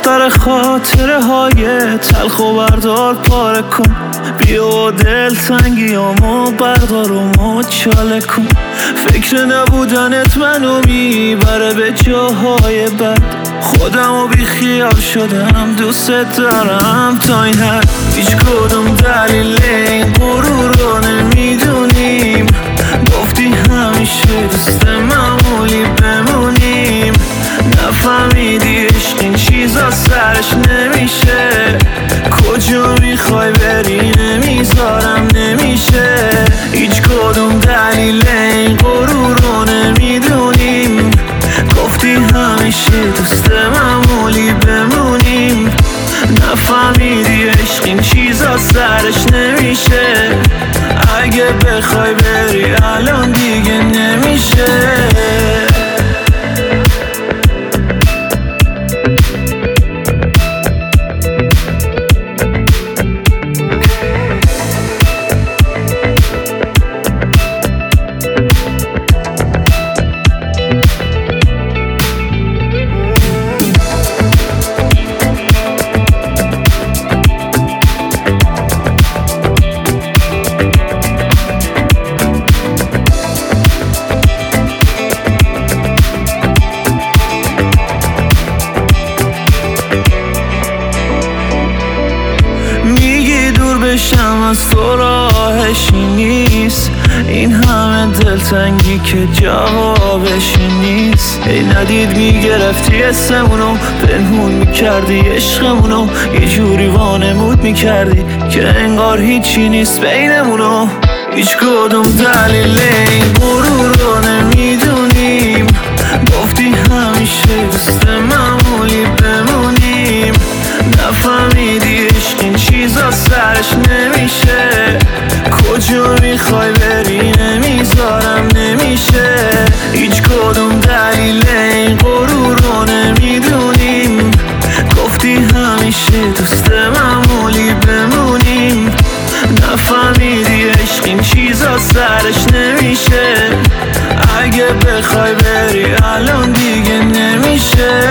دفتر خاطره های تلخ و بردار پاره کن، بیا دل تنگیامو بردار و مچاله کن. فکر نبودنت منو میبره به جاهای بد، خودمو بی خیال شدم دوست دارم تا این حد. هیچ کدوم دلیل این غرور رو نمیدونیم، گفتی همیشه دوست معمولی بمونیم. نفهمیدی عشق این چیزا سرش نمیشه، کجا میخوای بری نمیذارم نمیشه. هیچ کدوم دلیل این غرور رو نمیدونیم، گفتی همیشه دوست معمولی بمونیم. نفهمیدی عشق این چیزا سرش نمیشه، اگه بخوای بری الان دیگه نمیشه. بشم از تو راهشی نیست، این همه دلتنگی که جوابشی نیست. ای ندید میگرفتی اسمونو، پنهون میکردی عشقمونو، یه جوری وانمود میکردی که انگار هیچی نیست بینمونو. هیچ کدوم دلیل این غرور رو نمیدونیم، گفتی همیشه دوست معمولی بمونیم. نفهمیدی عشق این چیزا سرش نمیشه، کجا میخوای بری نمیذارم نمیشه. هیچ کدوم دلیل این غرور رو نمیدونیم، گفتی همیشه دوست معمولی بمونیم. نفهمیدی عشق این چیزا سرش نمیشه، اگه بخوای بری الان دیگه نمیشه.